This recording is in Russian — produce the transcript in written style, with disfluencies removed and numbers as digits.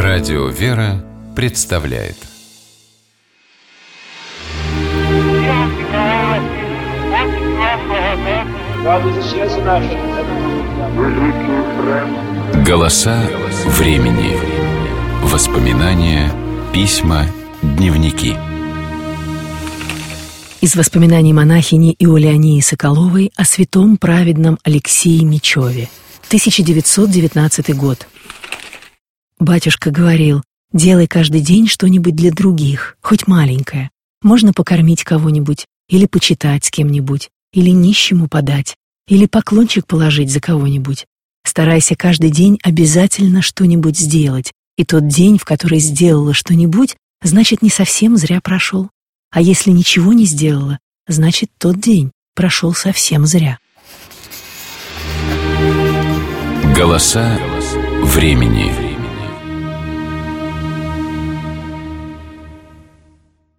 Радио «Вера» представляет. Голоса времени. Воспоминания, письма, дневники. Из воспоминаний монахини Иулиании Соколовой о святом праведном Алексее Мечеве. 1919 год. Батюшка говорил: делай каждый день что-нибудь для других, хоть маленькое. Можно покормить кого-нибудь, или почитать с кем-нибудь, или нищему подать, или поклончик положить за кого-нибудь. Старайся каждый день обязательно что-нибудь сделать, и тот день, в который сделала что-нибудь, значит, не совсем зря прошел. А если ничего не сделала, значит, тот день прошел совсем зря. Голоса времени.